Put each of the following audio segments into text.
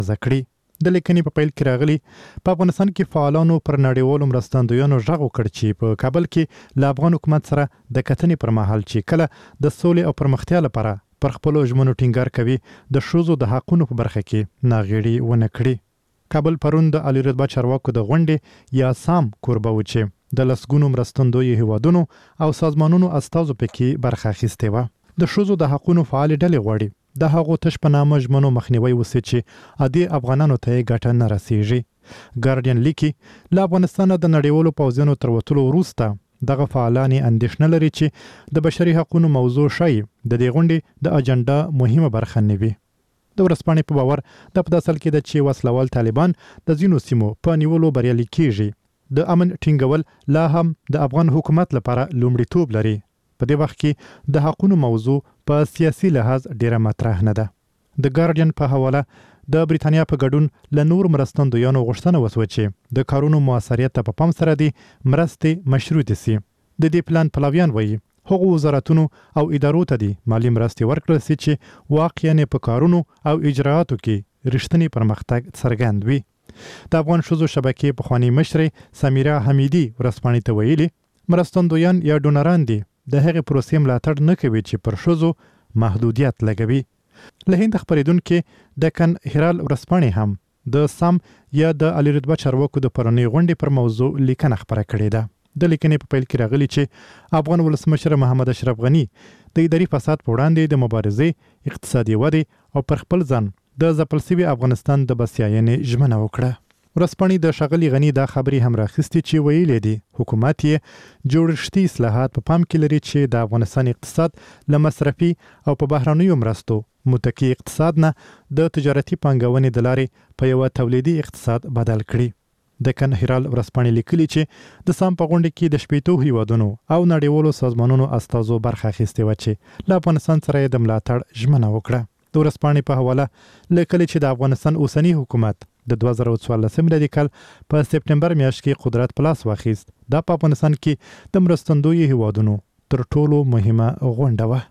ذکرې د لیکنې په پیل کې راغلي په افغانستان کې فعالانو پر نړیوالو مرستندویانو غږ وکړ چې په کابل کې له افغان حکومت سره د کتنې پر مهال چې کله د سولې او پرمختیا لپاره پر خپلو ژمنو ټینګار کوي د ښځو د حقونو په برخه کې ناغېړي ونه کړي. کابل پرون د علي رتبه چارواکو د غونډې یا سام کوربه و چې د لسګونو مرستندوی هیوادونو او سازمانونو استازو پکې برخه اخیستې وه. د ښځو د حقونو فعال ډلې غواړي د هغو تش په نامه ژمنو مخنیوي وسي چې عادي افغانانو ته ګټه نه رسیږي. ګارډین لیکي له افغانستانه د نړیوالو پوځیانو تر وتلو وروسته دغه فعالان اندېښنه لري چې د بشري حقونو موضوع شي د دې غونډې د اجنډا مهمه برخه نه وي. د ورځپاڼې په باور د په اصل کې د چې وسلوال طالبان د ځینو سیمو په نیولو بریالي کیږي. د امن ټینګول لا هم د افغان حکومت لپاره لومړیتوب لري. په دې وخت کې د حقونو موضوع په سیاسي لحاظ ډیره مطرح نه ده. د ګارډین په حواله د بریتانیا په ګډون له نور مرستندویانو غوښتنه وسوه چې د کارونو موثریت ته په پام سره دي مرستې مشروطې سي. د دې پلان پلویان وایي هغو وزارتونو او ادارو ته دي مالي مرستې ورکړل سي چې واقعاً په کارونو او اجرااتو کې رښتینی پرمختګ څرګند وي. د افغان ښځو شبکې پخوانۍ مشرې سمیرا حمیدي ورځپاڼې ته ویلي مرستندویان یا ډونران دي د هغې پروسې ملاتړ نه کوي چې پر ښځو محدودیت لګوي. له هند خپرېدونکې دکن هرال ورځپاڼې هم د سام یا د علي رتبه چارواکو د پرونۍ غونډې پر موضوع لیکنه خپره کړې ده. د لیکنې په پیل کې راغلي چې افغان ولسمشر محمد اشرف غني د اداري فساد په وړاندې د مبارزې اقتصادي ودې او پر خپل ځان د ځپل شوي افغانستان د بسیاینې ژمنه وکړه. ورځپاڼې د ښاغلي غني دا خبرې هم راخیستې چې ویلې دي حکومت یې جوړښتي اصلاحات په پام کې لري چې د افغانستان اقتصاد له مصرفي او په بهرنیو مرستو متکی اقتصاد نه د تجارتي پانګونې د لارې په یوه تولیدي اقتصاد بدل کړي. دکن هرال ورځپاڼې لیکلي چې د سام په غونډه کې د شپېتو هیوادونو او نړیوالو سازمانونو استازو برخه اخیستې وه چې له افغانستان سره یې د ملاتړ ژمنه وکړه. د ورځپاڼې په حواله لیکلي چې د افغانستان اوسنی حکومت د 2014 میلادي کال په سپټمبر میاشت کې قدرت په لاس واخیست. دا په افغانستان کې د مرستندوی هیوادونو تر ټولو مهمه غونډه وه.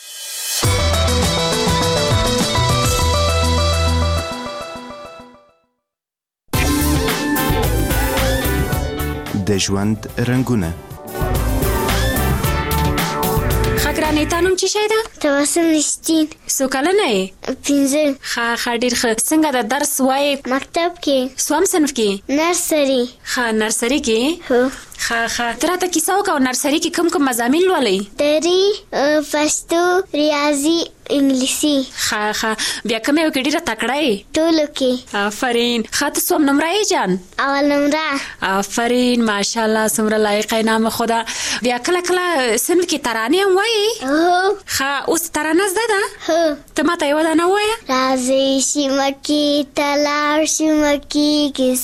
د ژوند رنګونه خګرانې تانم چی شي ده؟ توسم نشتین. سو کلنه یې؟ 15. ښه ډېر ښه. څنګه د درس وایې؟ مکتب کې. سوم صنف کې؟ نرسري. ښه نرسري کې؟ هو. ښه ته راته کیسه وکړه نرسري کې کوم مضامین لولئ؟ دري، پښتو، ریاضي، انګلیسي. ښه بیا کوم یو کې ډېره تکړه یې؟ ټولو کې. آفرین. ښه ته څوم نمره یې جان؟ اول نمره. آفرین ماشاءالله څومره لایقه نام خدا. بیا کله صنف کې ترانې هم وایې؟ هو. ښه اوس ترانه زده ده؟ هو. ته ماته یوه دانه ووایه. راځئ شمکې ته لاړ شمکې کې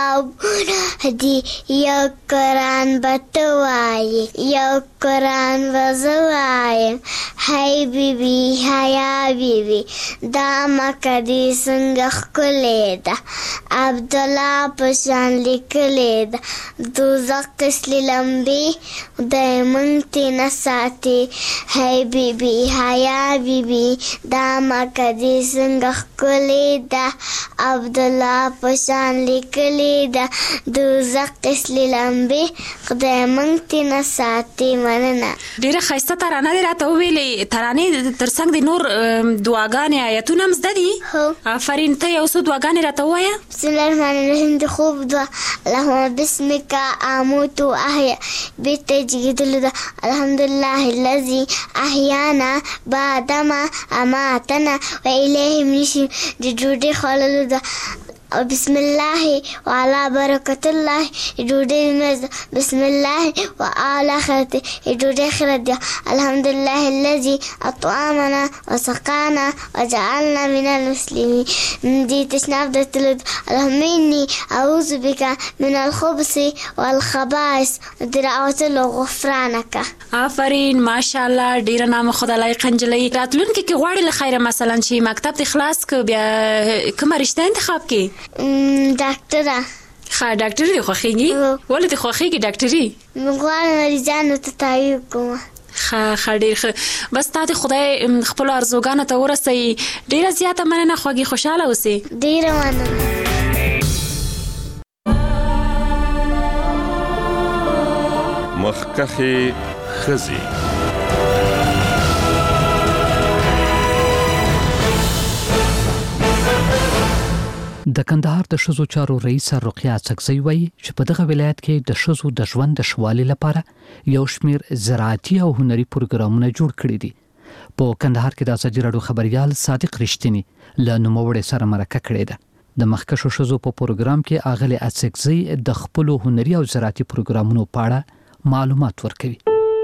ثوابونه دي یو قرآن به ته وایې یو قرآن به زه وایم هی بیبي حیا بیبي دا مکه دې څنګه ښکلې ده عبدالله په شان لیکلې ده دوزخ قسلې لمبې خدای موږ ترې نه ساتې هی بیبي حیا بیبي دا مکه دې څنګه ښکلې ده عبدالله په شان لیکلې ده دوزخ قسلې لمبې خدای موږ ترې نه ساتې. مننه. ډېره ښایسته ترانه دې راته وویلې. ترانې تر څنګ د نور دعاګانې آیتونه هم زده دي؟ هو. آفرین. ته یو څو دعاګانې راته ووایه. بسم الله الرحمن الرحیم د خوب دعا اللهم بسمک اموت واحیا بیرته جګېدلو ده الحمدلله الذي احیانا بعدما اماتنا والیه النشور د ډوډۍ خوړلو ده بسم الله وعلى بركة الله ډوډۍ مزه بسم الله وعلى خيرته ډوډۍ خیرت ده الحمد لله الذي اطعمنا وسقانا وجعلنا من المسلمين. دي تشناب ده تلد اللهم إني أعوذ بك من الخبث والخبائث دعوت له غفرانك. آفرین ماشاءالله ډیره نام خدای لایق نجلۍ. راتلونکي کې غواړي له خیره مثلا چې مکتب ته خلاص ک بیا کومه رشته انتخاب کی؟ ډاکټره. ښه ډاکټري خوښیږي؟ ولې ته خوښیږي ډاکټري؟ غواړم مریضانو ته تعویض کوم. ډېر بس تاسو خدای خپل ارزوګانو ته ورسوي. ډېره زیاته مننه. خوږی خوشاله اوسئ. ډېره مننه. مخکخې ښځې. د کندهار د ښځو چارو رئیس رقیه څکزی وایي چې په دغه ولایت کې د ښځو د ژوند د ښوالي لپاره یو شمېر زراعتي او هنري پروګرامونه جوړ کړي دي. په کندهار کې د ازادي راډیو خبريال صادق رښتینی له نوموړي سره مرکه کړې ده. د مخکښو ښځو په پروګرام کې اغلی څکزی د خپل هنري او زراعتي پروګرامونو په اړه معلومات ورکوي.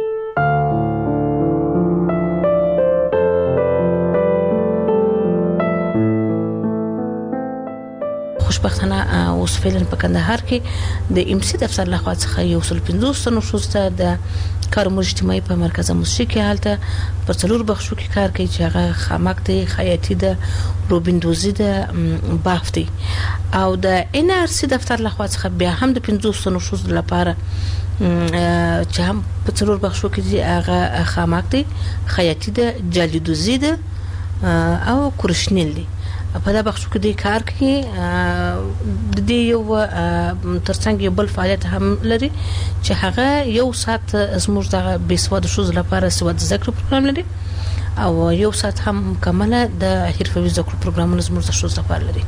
خوشبختانه اوس فعلا په کندهار کې د ام سي دفتر لخوا څخه یو 150 تنو شوسته د کارمو اجتماعي په مرکز موسیقي حالته پر څلور بخشو کې کار کوي چې هغه خامک دی، خیاطي ده، روبندوزي ده، بافت دی. او د ان ار سي دفتر لخوا څخه بیا هم د 50 تنو شوسته لپاره چې هم په څلور بخشو کې هغه خامک دی، خیاطي ده، جالدوزي ده او کرشنیل دی. په دا بخشو کې د کار کې د دې یو ترڅنګ یو بل فعالیت هم لري چې هغه یو ساعت زموږ د بیسواد شوز لپاره سواد ذکر پروګرام لري او یو ساعت هم مکمله د حرفوي ذکر پروګرامونه زموږ د شوز لپاره لري.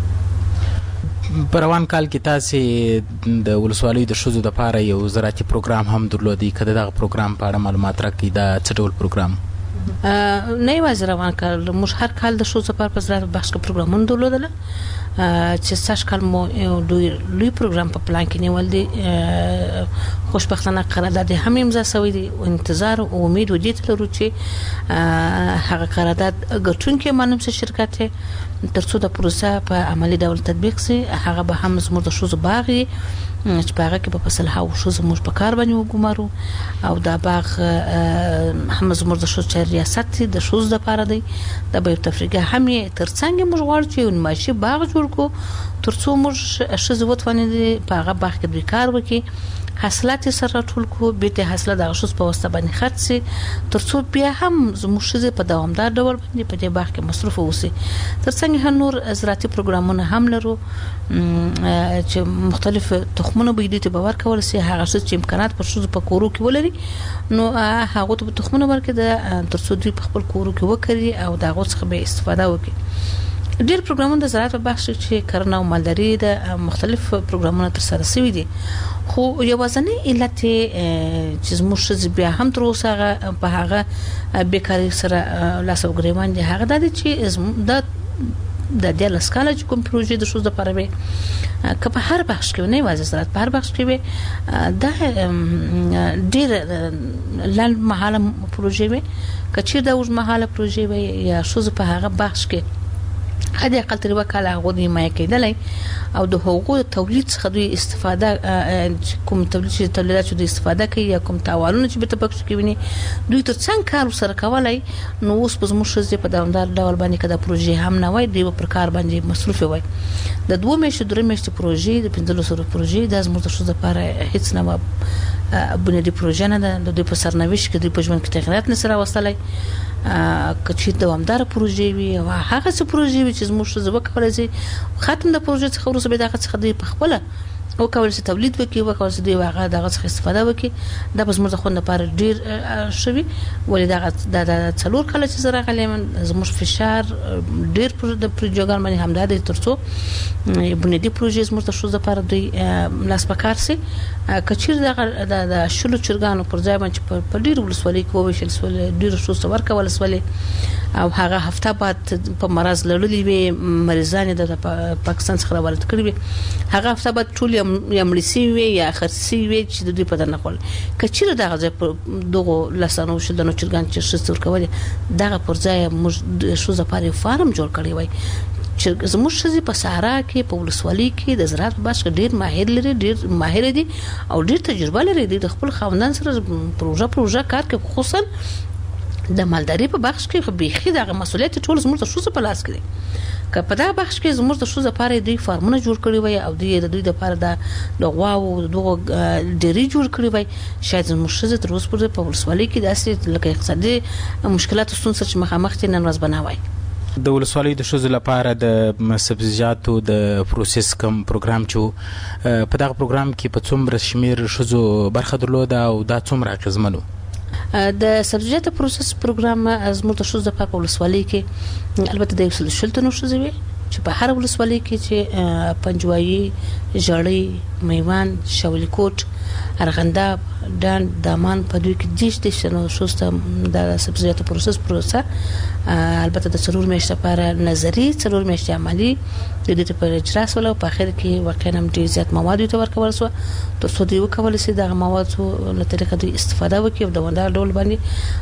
په روان کال کې تاسو د ولسوالۍ د شوزو لپاره یو زراعتي پروګرام هم درلودي. کله دغه پروګرام په اړه معلومات راکړئ. دا څه ډول پروګرام؟ نه یوازې روان کال، موږ هر کال د شوزو لپاره په زراعت بخش کې پروګرامونه درلودل چې سږ کال مو یو لوی پروګرام په پلان کې نیول دي. خوشبختانه قرارداد هم امضا شوی دی او انتظار او امید ودی ته لرو چې هغه قرارداد ګټونکي مانم څه شرکت ترڅو د پروسه په عملی ډول تطبیق شي. هغه به هم زموږ د شوزو باغي چې باغ کې په فصل هاو شوزو موږ په کار باندې وګمارو او دا باغ هم زموږ د شوز چاري ریاست د شوز د پاره دی. د به تفریګه هم ترڅنګ موږ غواړو چې ماشي باغ جوړ کو ترڅو موږ شوز وټونه په هغه باغ کې د کار وکي، حاصلات سره ټول کو به ته حاصله د شوز په واسطه باندې خرڅ سي ترڅو بیا هم زموږ شوز په دوامدار ډول باندې په دې باغ کې مصرف وسی. ترڅنګ نور زراعتي پروګرامونه هم لرو چې مختلف تخمونه به دې ته باور کول سي. هغه څه چې امکانات پر شوز په کورو کې ولري نو هغه ته تخمونه ورکړي د ترڅو دوی په خپل کورو کې وکړي او دا غوښ څخه به استفاده وکړي. ډېر پروګرامونه د زراعت په بخش کې کرنه او مالداري د مختلف پروګرامونه تر سره شوي دي. خو یوازنی علت چې زموږ بیا هم تر اوسه په هغه بیکاری سره لاس او ګریوان دي هغه د چې د دې لسکاله چې کوم پروژې د شوز لپاره به که په هر بخش کې نه وازه زراعت په هر بخش کې به د ډېر لاند محاله پروژې به کچې د اوج محاله پروژې به یا شوز په هغه بخش کې هدي اقل تر وکاله غوډي ما کېدلای او د حقوقو تولید څخه دوی استفاده کوم تولیدات چې استفاده کوي یا کوم تاوانونه چې به تبکش کوي دوی تر څنګه کار سره کولای نو اوس په زموږ شزه په دوامدار ډول باندې کده پروژې هم نه وای دی په کار باندې مصروف وای. د 2 میاشتې 3 میاشتې پروژې د 1500 پروژې د زموږ شزه لپاره هیڅ نه بنیادی پروژه نه ده. د دوی په سرنوشت کې دوی په ژوند کې تغیرات نه سره وستلای کچې دوامدار پروژې وي او هغه څه پروژې وي چې زموږ شزه وکولای شي ختم د پروژې څخه ورسره به دغه څخه دی په خپل او کول چې تولید وکي وکول چې دی هغه دغه څخه استفاده وکي. د بس موږ خو نه پاره ډیر شوي ولې دغه د څلور کله چې زره غلیم زموږ فشار ډیر پر د پروژګان باندې هم د ترڅو بنیادی پروژې زموږ ته شوز لپاره دوی لاس پکار سي کچیر د شلو چرګانو پر ځای باندې په ډیر ولسوالۍ کې وویشل سول ډیر شوز ورکول ولسوالۍ او هغه هفته بعد په مرز لړلې وي مریضان د پاکستان څخه راوړل کړي وي هغه هفته بعد ټول یملسی وي یا خرسي وي چې د دې په دنه خپل کچیر دغه دغه لسانو شلو چرګان چې شستور کوي دغه پر ځای موږ شوز لپاره فارم جوړ کړی وي چې زموږ شزي په صحرا کې په ولسوالۍ کې د زراعت په باشا ډیر ماهر لري ډیر ماهر دي او ډیر تجربه لري د خپل خاوندان سره پروژه کار کوي خصوصا د مالداري په بخش کې خو بيخي دغه مسولیت ټول زموږ ته شوز په لاس کې که په دا بخش کې زموږ د شوزه لپاره دوی فارمونه جوړ کړی وي او دوی لپاره د غواو دغه ډېری جوړ کړی وي شاید زموږ شوزه تر اوسه پورې په ولسوالۍ کې داسې لکه اقتصادي مشکلات ستونزې چې مخامخ دي نن ورځ بناوي د ولسوالۍ د شوزو لپاره د سبزیجاتو د پروسس کم پروګرام چې په دغه پروګرام کې په څومره شمیر شوزو برخه درلوده او دا څومره اغیزمنو د سبزیجاتو پروسس پروګرام زموږ د شوزو په ولسوالۍ کې البته د 100 تنو شوزو وي چې په هر ولسوالۍ کې چې پنجوایي ژړۍ میوان شاولی کوټ ارغنداب ډان دامان په دوی کې د شنو شوسته د سبزیجاتو پروسس پروسه البته د څلور میاشتې لپاره نظری څلور میاشتې عملی د دې په اجرا سره په اخر کې واقعا هم ډیر زیات مواد ته ورکول شو ترڅو دوی وکول شي د موادو له طریقې دوی استفاده وکړي او د وندار ډول باندې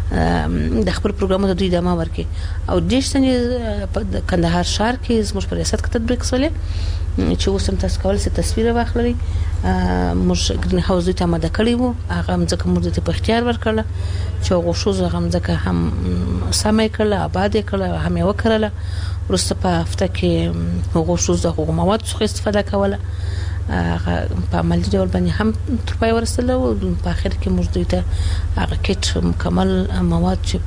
د خپل پروګرامونو دوی دمه ورکړي او د شتنې په کندهار ښار کې زموږ په ریاست کې تطبیق شولې چې اوس هم تاسو کولای شئ تصویر واخلئ موږ ګرین هاوس ته ماده کړی وو هغه ځکه موږ ته په اختیار ورکړل چې غوښو زغم ځکه هم سمې کړل آباد کړل هم یې وکړل ورسته په هفته کې غوښو زغم مواد څخه استفاده کوله په عملي ډول باندې هم تر پای ورسله او په اخر کې موږ دوی ته هغه کټ مکمل مواد چې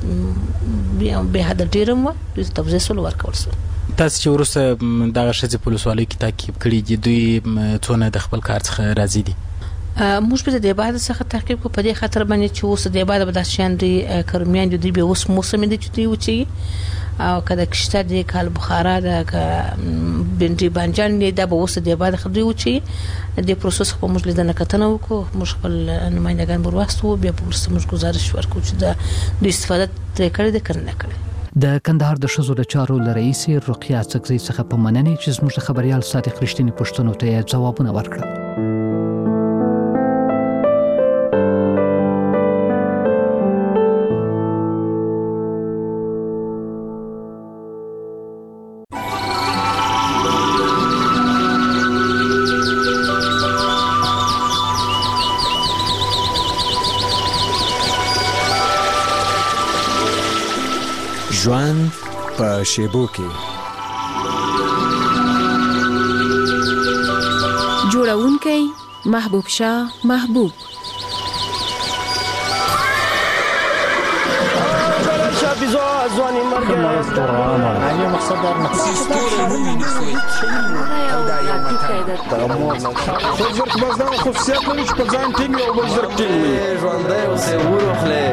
به حد ډیرم و دوی ته توضیح سول ورکول شو تاسو چې ورسته دغه شذ په ولسوالۍ کې تعقیب کړی دي دوی څونه د خپل کار څخه راضي دي موږ په دې بعد څخه تعقیب کو په دې خاطر باندې چې اوس د بعد به د شان دي کرمیان دي به اوس موسم دي چې دوی وچی او کله کشته دي کال بخارا د بنډي بانجان دي د به اوس د بعد خدي وچی د پروسس په موږ لیدنه کتنه وکړو موږ خپل نمائندگان بروستو بیا په ورسته موږ گزارش ورکو چې د استفاده ترې کړې د کړنه کړې د کندهار د شذو د چارو رئیس رقیه څکزی څخه په مننې چې زموږ خبريال صادق رښتینی پښتنو ته ځوابونه ورکړل ژوند په شیبو کې جوړونکی محبوب شاه محبوب ځواني مرګ نه مقصد دا نه څه بس دا خصوصیت لري چې په ځان ټینګ او بل زر ټینګ ژوندۍ او سه ورخله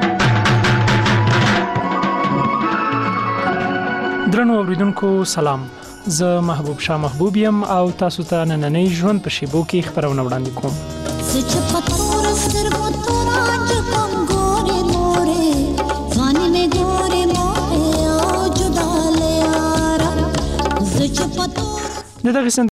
درنو اوریدونکو سلام زه محبوب شاه محبوب یم او تاسو ته نننۍ ژوند په شیبو کې خبرونه وړاندې کوم د دغه